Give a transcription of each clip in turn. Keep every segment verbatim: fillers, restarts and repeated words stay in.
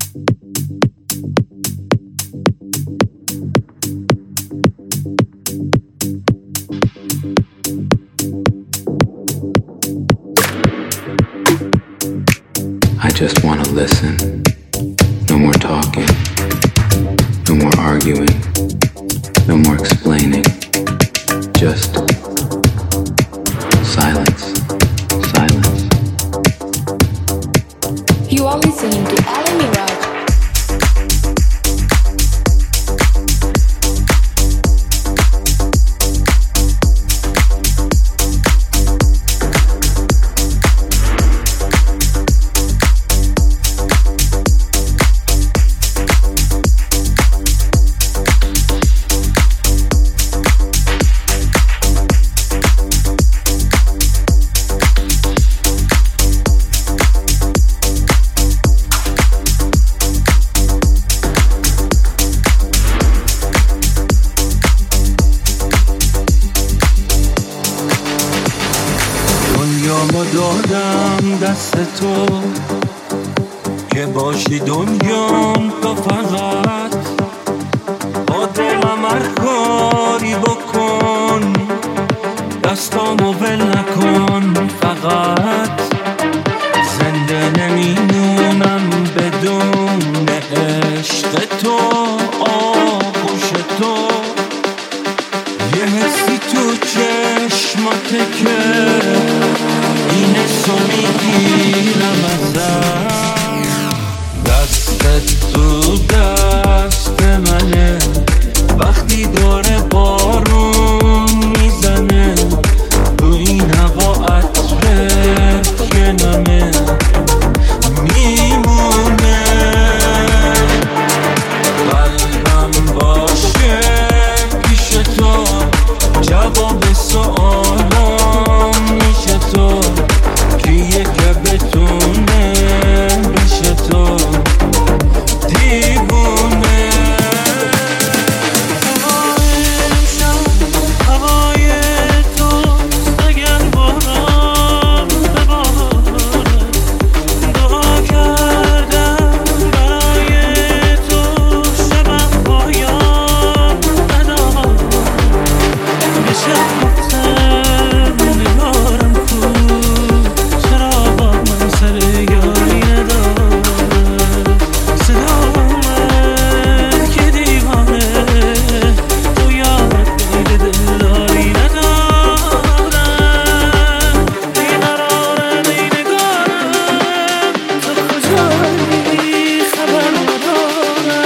I just want to listen. No more talking. No more arguing. No more explaining. Just silence. Silence. You are listening to Ali Mirage. دست تو که باشی دنیام تو فقط با دلم هر کاری بکن دستامو ول نکن فقط زنده نمیمونم بدون عشق تو آغوش تو یه حسی تو چشماته که این حسو میگیرم ازم دستت تو دست منه وقتی داره بارون میزنه تو این هوا عطرت که نمه میمونه قلبم باشه پیش تو جواب سوالام میشه تو کیه که بتونه بشه تو دیوونه هوای امشب هوای تو اگر باران بباره دعا کردم برای تو شبم پایان نداره میشه گفتم نگارم کو چرا با من سر یاری نداره صدام که دیوانه تو یاد میده دلداری ندارم بیقرارم ای نگارم تو کجایی خبر ندارم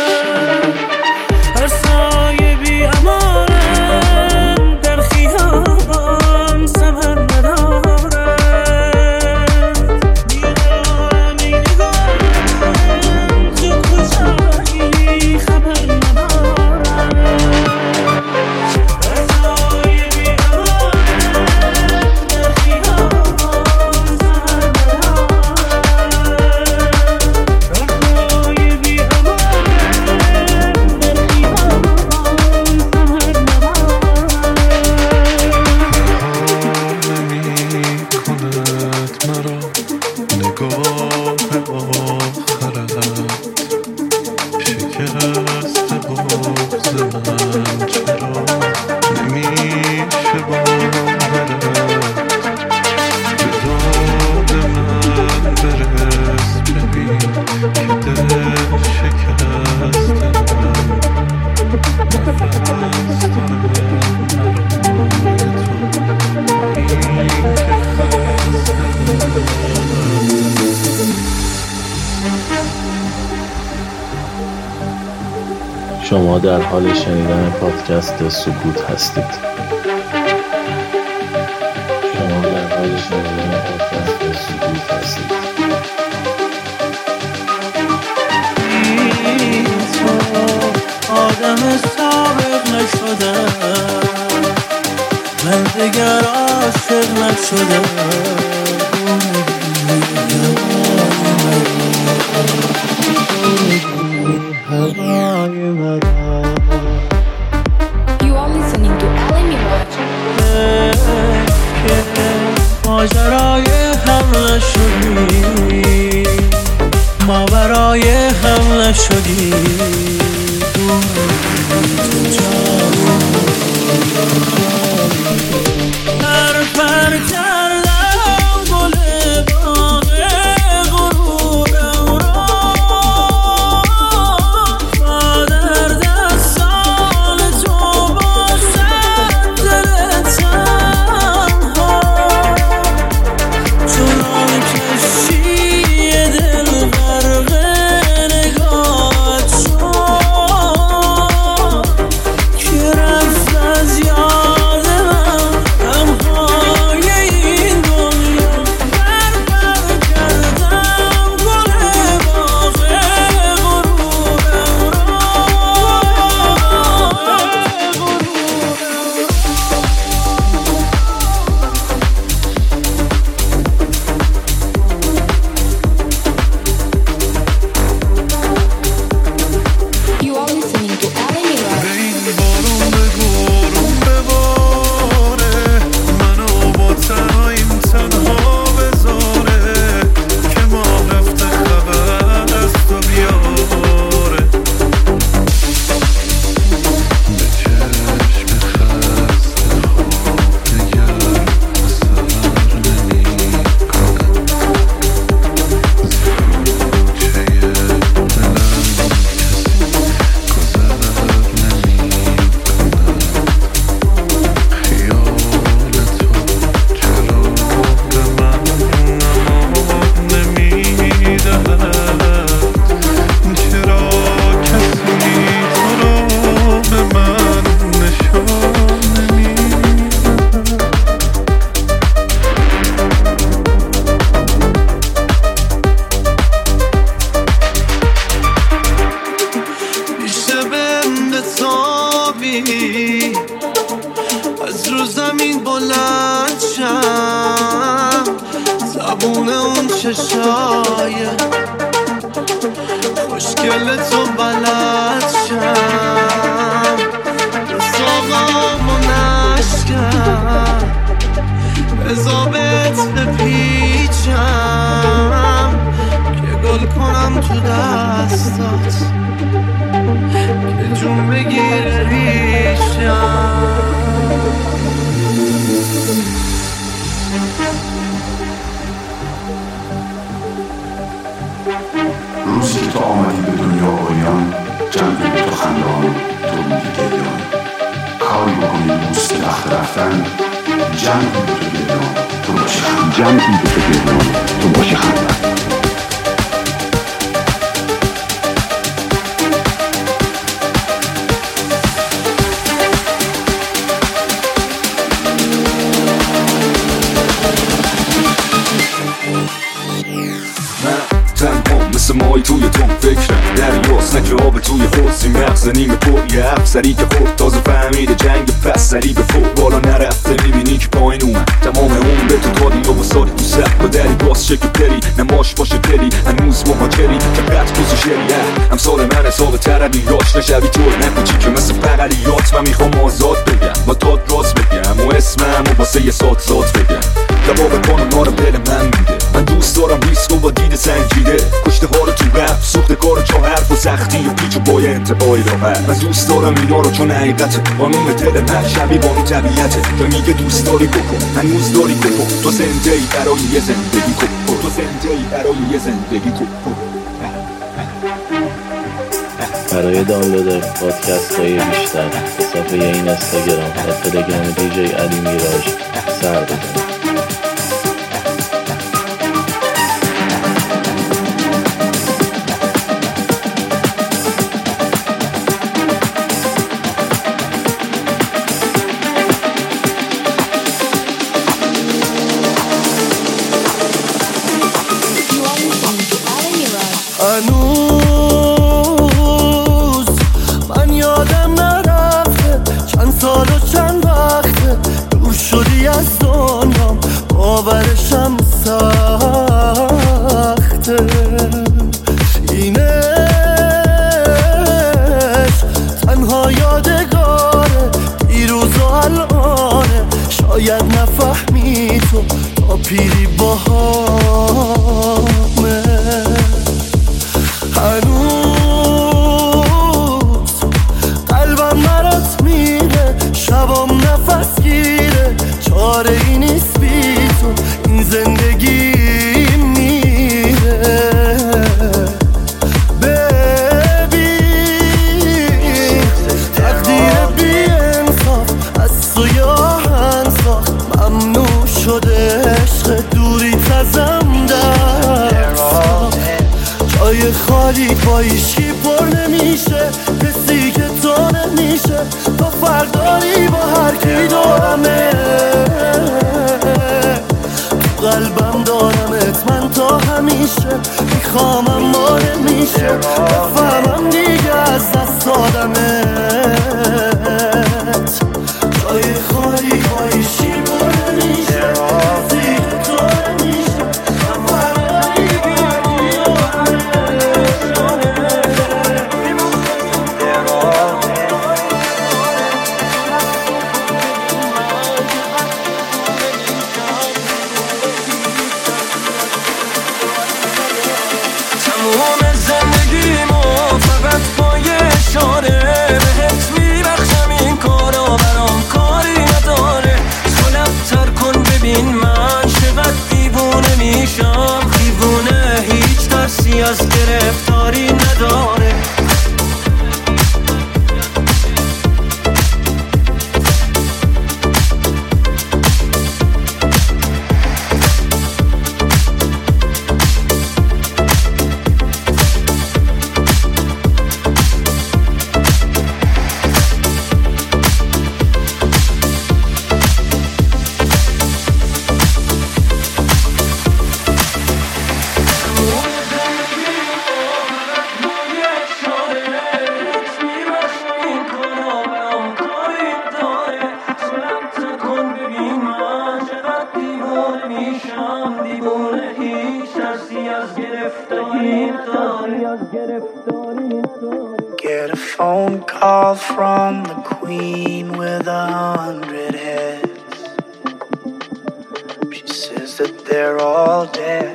هر سایه بی امانم در خیابان ثمر ندارم بیقرارم ای نگارم تو کجایی خبر ندارم هر سایه بی امانم در خیابان ثمر شما در حال شنیدن پادکست سکوت هستید. شما در حال شنیدن پادکست سکوت هستید. آدم ثابت نشدم من دیگر عاشق نشدم You are listening to Ali Mirage. ماجرای هم نشدی ما برای مایه هم نشدی تو جان پر پر کردم گل باغ غرورم را تا در دستان تو باشد دل تنها چنان کشی دل غرق نگاهت شد که رفت از یاد من غمهای این دنیا پر پر کردم گل باغ غرورم You are listening to Ali Mirage. به این بارون بگو آروم بباره منو با تنهاییم تنها بذاره که ما رفته خبر از تو بیاره به چشم خسته خواب نگر اثر نمی کنم زیر چه دلم کسی گذر نمی کند خیال تو چرا به من امان نمی دهد چرا کسی تو را به من نشان نمی میشه بهم بتابی از رو زمین بلند شم زبون اون چشای خوشگل تو بلد شم رساقام و نشکم بزابت بپیچم که گل کنم تو دستات که جون بگیره ریشم روزی که تو آمدی به دنیا اوریان جمعی به تو خندان تو میگی گریان کاری بکنی دوست وقت رفتن جمعی به تو گریان تو باشی خندان جمعی به تو گریان تو باشی خندان تنها مثل مای توی تون فکرم دریاست نه که آب توی حوضی مغز نیمه پر یه افسری که خود تازه فهمیده جنگ پس سری به فوق بالا نرفته میبینی که پایین اومد تمام اون به تو دادی و بساری تو سر با دری باز شکل پری نماش باشه پری هنوز مهاجری که قد کوزو شریه امثال من حساب تربی راش نشوی طور نکوچی که مثل بغلیات من میخوام آزاد بگم با داد راست بگم و اسمم و واسه یه سات سات بگم جواب کانونا رو دل من میده من دوست دارم ریسک و با دید سنجیده کشته ها رو تو رفت سوخته کار چه حرف و سختی و پیچ و پای انتباهی راحت من دوست دارم اینا رو چون حقیقته قانون دل من شبیه بانو طبیعته تو میگه دوست داری بکن هنوز داری بکن تو زنده ای برای یه زندگی کن تو زنده ای برای یه زندگی کن برای دانلود پادکست های بیشتر به صفحه این اینستاگرام و تلگرام دی جی علی میراژ سر بزنید. You are listening to Ali Mirage. هنوز من یادم نرفته چند سال و چند وقته دور شدی از دنیا باورشم سخته اینش تنها یادگاره دیروز و الانه شاید نفهمی تو تا پیری با همه هنوز قلبم برات میره، شبام نفس گیره، چاره ای نیست بی تو این زندگی میره. ببین تقدیر بی انصاف از تو یا هنساخت، ممنوع شده عشق دوری تزم دست، جای خالی با ایشکی پر نمیشه، کسی که تو نمیشه، تو فرداری با هر کی دارمه، تو قلبم دارمت من تا همیشه، میخوامم ما نمیشه، بفهمم دیگه از دست دادمت، جای خالی با ایشکی پر نمیشه، کسی که تو نمیشه، تو فرداری با هر کی تموم زندگیمو فقط با یه اشاره بهت میبخشم، این کارا برام کاری نداره، تو لبتر کن ببین من چقدر دیوونه میشم، دیوونه هیچ ترسی از گرفتاری نداره. Get a phone call from the queen with a hundred heads. She says that they're all dead.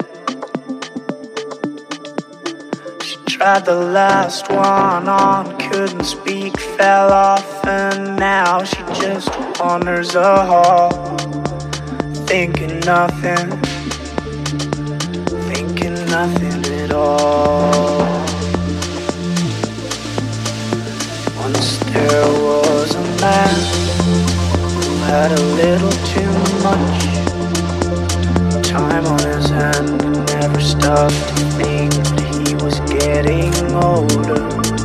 She tried the last one on, couldn't speak, fell off, and now she just wanders a hall, thinking nothing, thinking nothing at all. Once there was a man who had a little too much time on his hand and never stopped to think that he was getting older.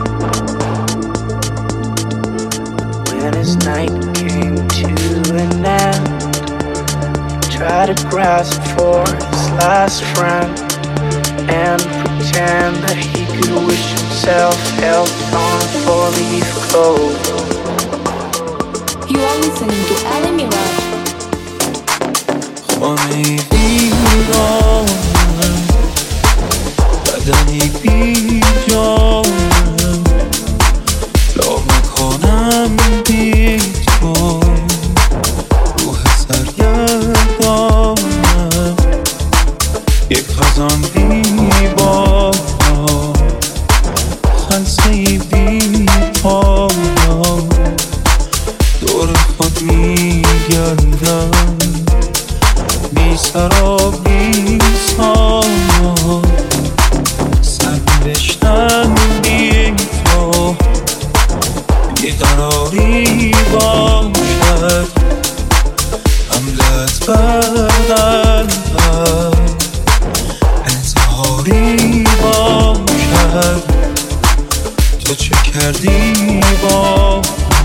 When his night came to an end, he tried to grasp for his last friend and pretend that he could wish himself health on a four-leaf clover. You are listening to Ali Mirage. خانه ویرانم، بدنی بی جانم، لامکانم بی تو، روح سرگردانم، یک خزان بی بارم، خلصه‌ای بی پایان، دور خود میگردم، بی سر و بی سامان، سرنوشتم بی تو، بیقراری باشد، حملت بر قلبم، انتحاری باشد، تو چه کردی با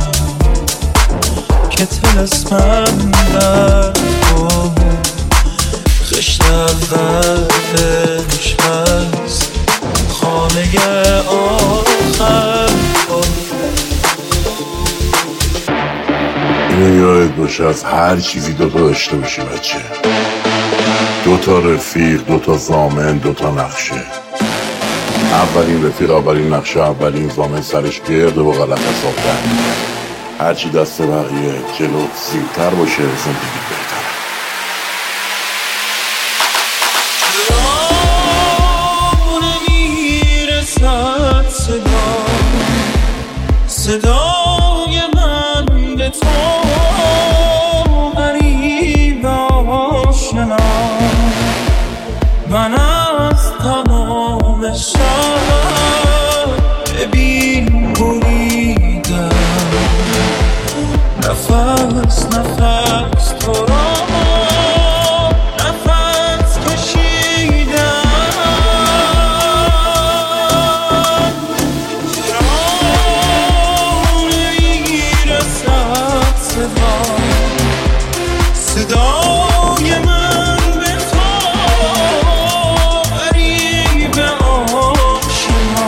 که طلسمم در تو، خشت اولش هست، خانه آخر تو. اینو یاد باشه از هر چیزی دوتا داشته باشی بچه، دوتا رفیق، دوتا ضامن، دوتا نقشه. اولین رفیق، اولین نقشه، اولین ضامن سرش گرده و غلط حساب کرد. هرچی دست بقیه جلو سیرتر باشه زندگی بهتر. صدای من به تو غریب آشنا، من از تمام شب ببین بریدم، نفس نفس تو را نفس کشیدم. چرا نمیرسد صدا صدای من به تو غریب آشنا،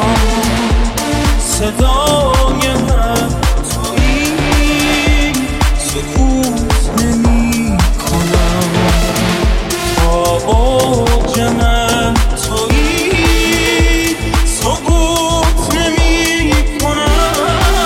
صدای من تویی، سکوت نمی کنم، با اوج من تویی، سکوت نمی کنم.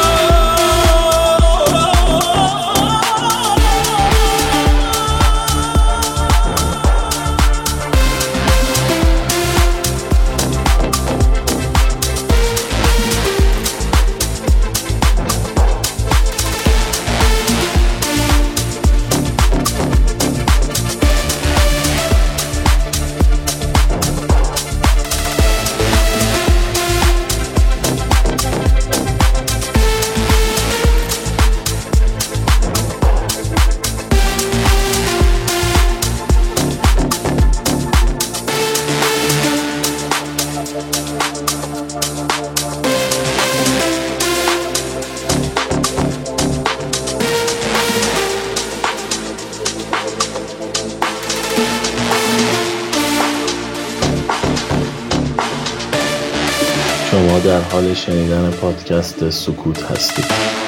شما در حال شنیدن پادکست سکوت هستید.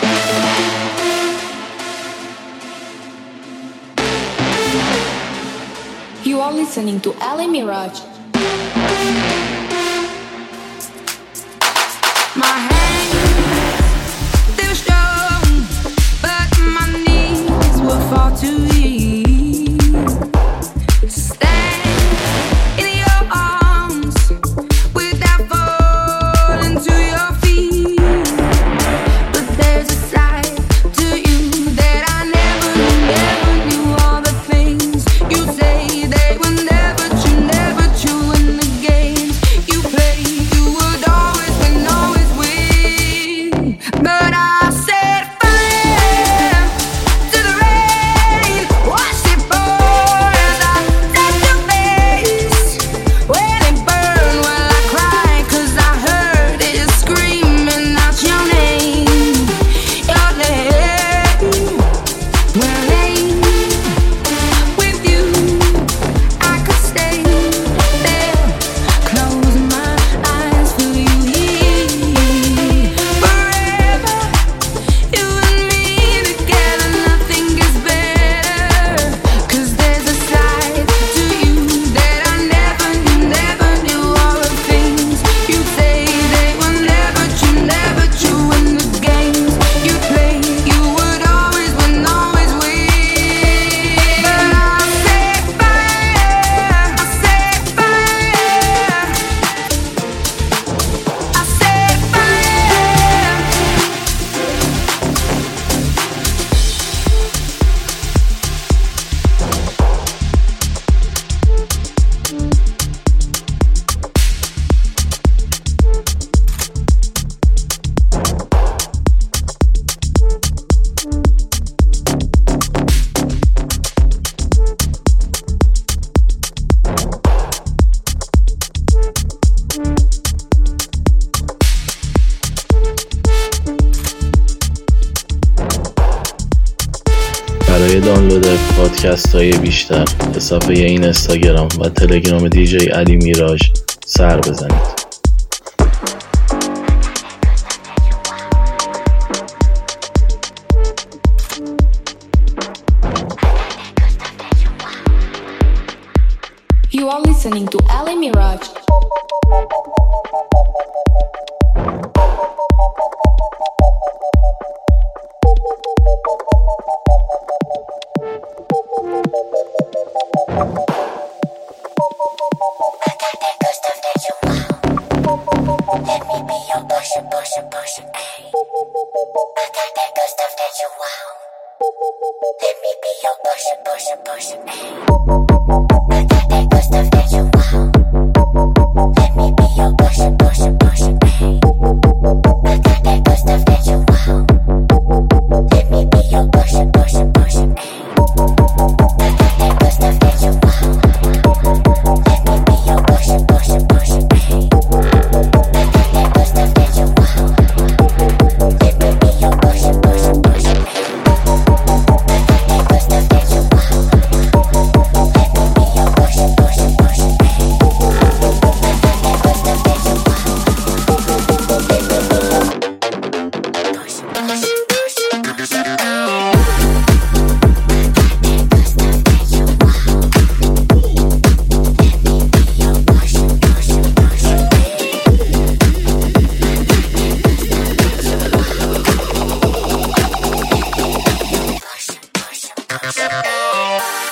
You are listening to Ali Mirage. My hands, they were strong, but my knees were far too weak to stand in your arms without falling to your feet. But there's a side to you that I never knew, never knew. All the things you say, they were never true, never true. In the games you play, you would always win, always win. But I set fire to the rain, watched it pour as I touched your face. When it burned, well I cried 'cause I heard it screaming out your name, your name. Well, ain't with you, I could stay there, close my eyes, feel you here forever. You and me together, nothing gets better. 'Cause there's a side to you that I never knew, never knew. All the things you say, they were never true, never true. In the games you play, you would always win, always win. But I set fire, I set fire, I set fire. برای دانلود پادکست های بیشتر به صفحه این اینستاگرام و تلگرام دیجی علی میراژ سر بزنید. You are listening to Ali Mirage. Let me be your portion, portion, portion, ayy. I got that good stuff that you want. Let me be your portion, portion, portion, ayy. I got that good stuff that you want. Let me be your portion, portion, portion, ayy. I got that good stuff that you want. Let me be your portion, portion, portion, ayy. I got that good stuff that you want. Let me be your portion, portion, portion, ayy. I got that good stuff that you want. Let me be your portion, portion, portion, ayy. I got that good stuff that you want. Let me be your portion, portion, portion, ayy. I got that good stuff that you want. Let me be your portion, portion, portion, portion, ayy. Push, push, push.